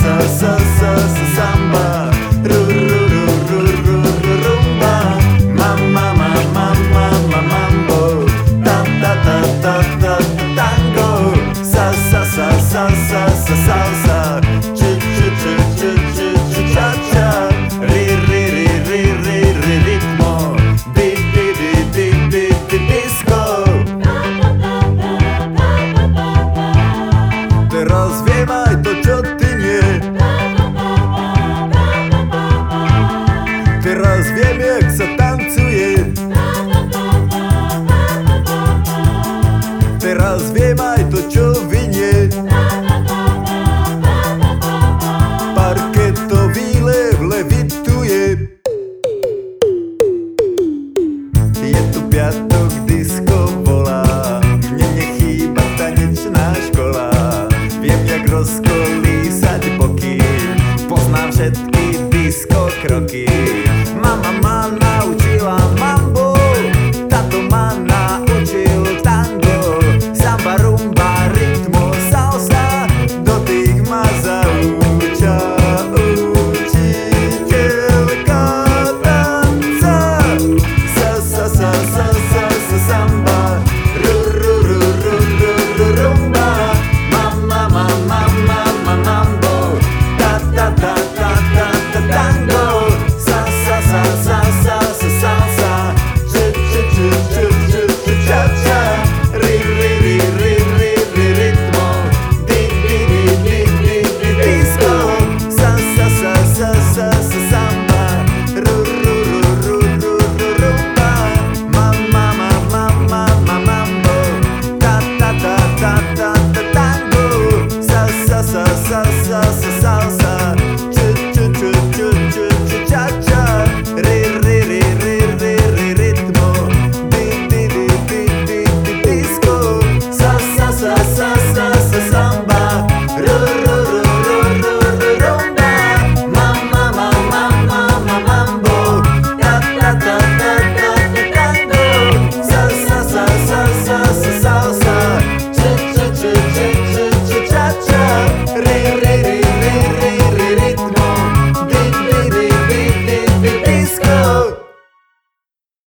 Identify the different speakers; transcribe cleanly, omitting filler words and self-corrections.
Speaker 1: samba, rumba, mambo, tango, salsa, cha-cha, ritmo, disco. Teraz viem aj to, čo ty nie. Teraz viem, jak sa tancuje. Teraz viem aj to, čo vynie. Parketový lev levituje. Je tu piatok, disco volá, mne nechýba tanečná škola. Viem, jak rozkolísať boky, poznám všetky disco kroky. Mama ma naučila mambo, tato ma naučil tango, samba, rumba, ritmo, salsa, dotyk ma zauča učiteľka tanca. Samba, rumba, mambo, tango, salsa, cha-cha, ritmo, disco, samba, rumba, mambo, tango, salsa.